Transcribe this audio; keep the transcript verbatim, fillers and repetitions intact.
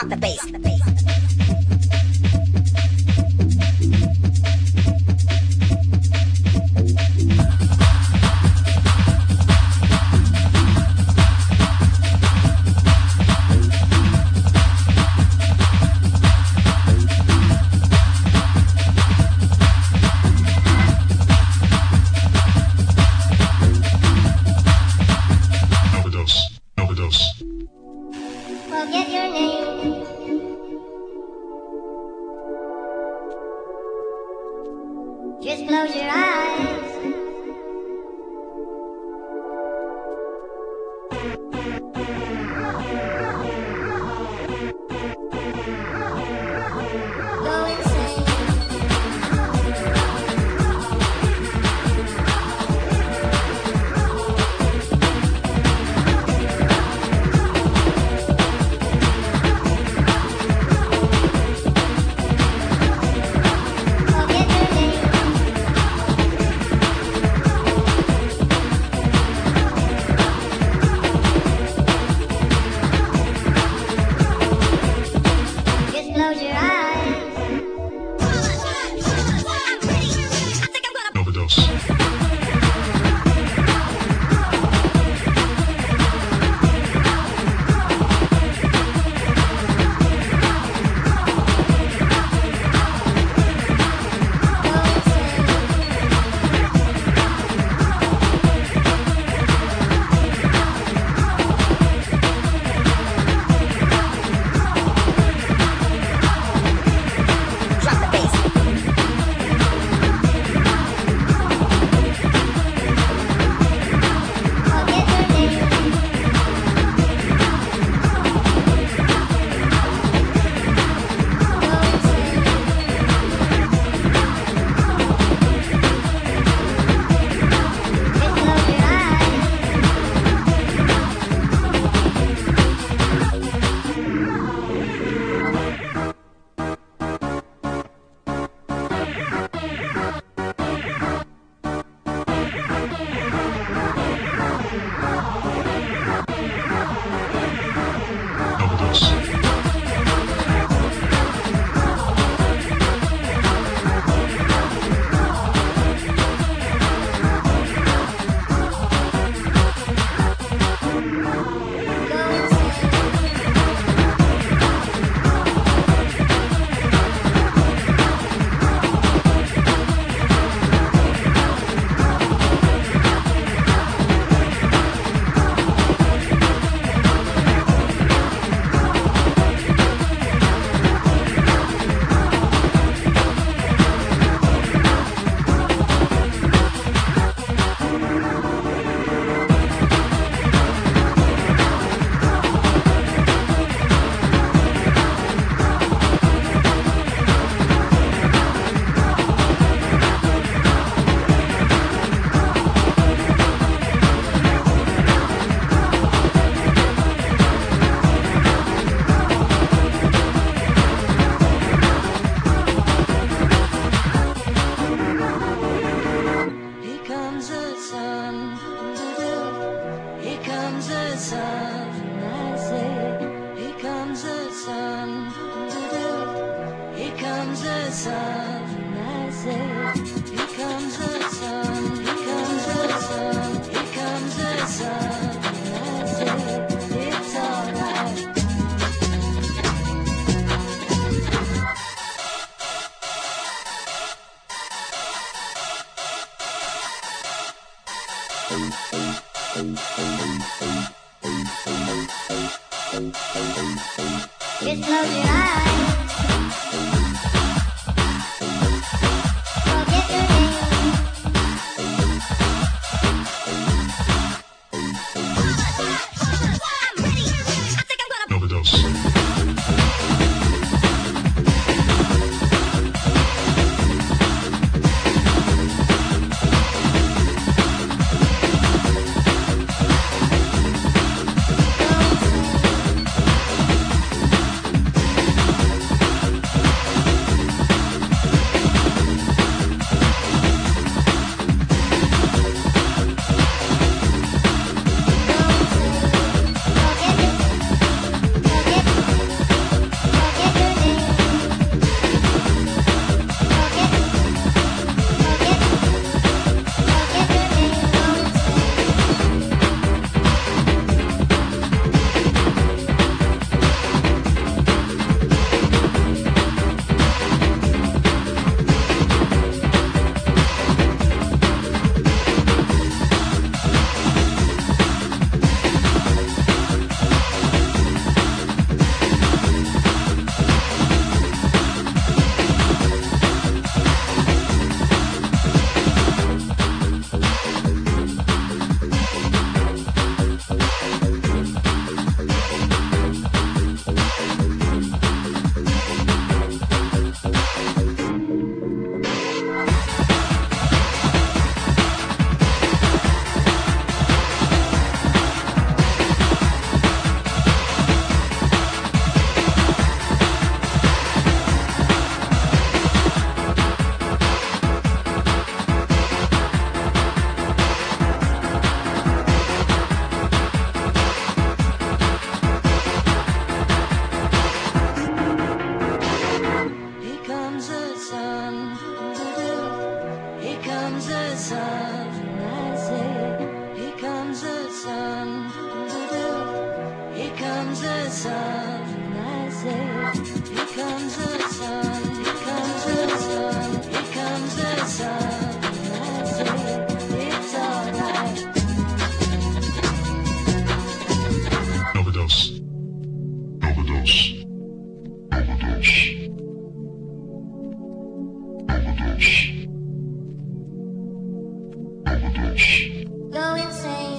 Drop the bass. Forget your name. Just close your eyes. Go insane. Forget your name. Just close your eyes. Go insane. Drop the bass. Forget your name. Go insane. Just close your eyes. Go insane. Here comes the sun. Here comes the sun. I say, here comes the sun. Here comes the sun. I say, here comes the sun. Here comes the sun. Here comes the sun. I say, it's alright. Just close your eyes. Forget your name. Go insane. sun, here comes the sun, here comes the sun. I say it's alright. Overdose. Overdose. Overdose. Overdose. Overdose. Go insane.